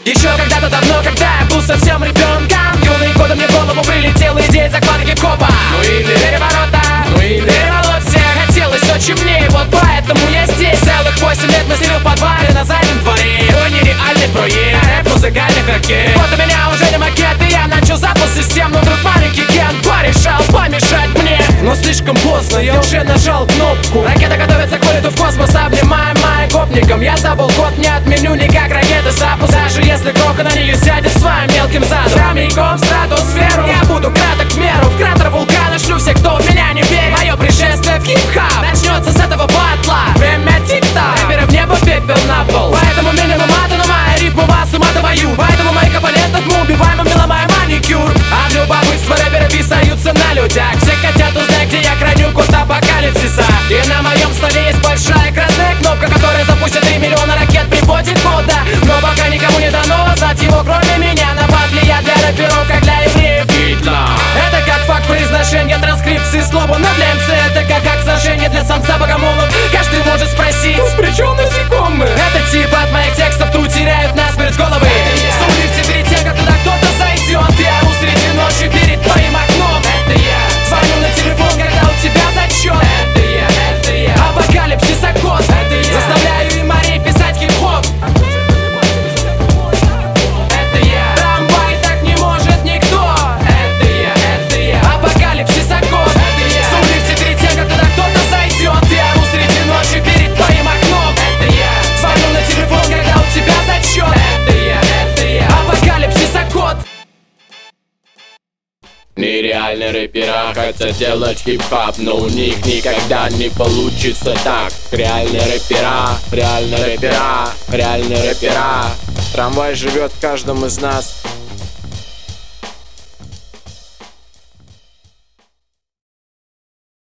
Еще когда-то давно, когда я был совсем ребенком, юные годы мне в голову прилетела идея захвата хип-хопа. Ну или переворота, ну или революция. Хотелось очень мне, и вот поэтому я здесь. Целых 8 лет мастерил в подвале на заднем дворе. Твой нереальный проект, рэп музыкальных ракет. Вот у меня уже не макет, и я начал запуск систем. Но вдруг маленький Кен порешал помешать мне. Но слишком поздно, я уже нажал кнопку. Ракета готовится к вылету в космос, обнимаем моим гопником. Я забыл код, не отменю никак ракеты запуск. Даже если Крока на нее сядет своим мелким задом. Прямиком в стратосферу я буду краток в меру. В кратер вулкана шлю всех, кто в меня не верит. Мое пришествие в хип-хап начнется с этого батла. Время тик-так, рэперы в небо, пепел на пол. Поэтому минимум мата, но моя ритму вас ума довою. Поэтому моих оппонентов мы убиваем, меломая маникюр. А в любопытство рэперы писаются на людях. Все хотят узнать, где я храню код апокалипсиса. И на моем столе есть большая красная кнопка, которая запустит 3 миллиона ракет, приводит года. Но пока никому не дано знать его, кроме меня. На батле я для рэперов, как для евреев Гитлер. Это как факт произношения транскрипции слова. Но для МЦ это как сожжение для самца богомолов. Каждый может спросить, при чем насекомые? Это типа от моих текстов тру теряют насмерть головы. С улицы перед тем, как туда кто-то зайдет. Я ору среди ночи перед твоим окном. Это я. Звоню на телефон, когда у тебя зачет. Это я, это я. Апокалипсис аккорд. Это я. Заставляю и Марей писать хип-хоп. Это я. Трамвай так не может никто. Это я, это я. Апокалипсис аккорд. Это я. С улицы перед тем, как туда кто-то зайдет. Я ору среди ночи перед твоим окном. Это я. Звоню на телефон, когда у тебя зачет. Это я, это я. Апокалипсис аккорд. Нереальные рэпера хотят делать хип-хап, но у них никогда не получится так. Реальные рэпера, реальные рэпера, реальные рэпера. Трамвай живет в каждом из нас.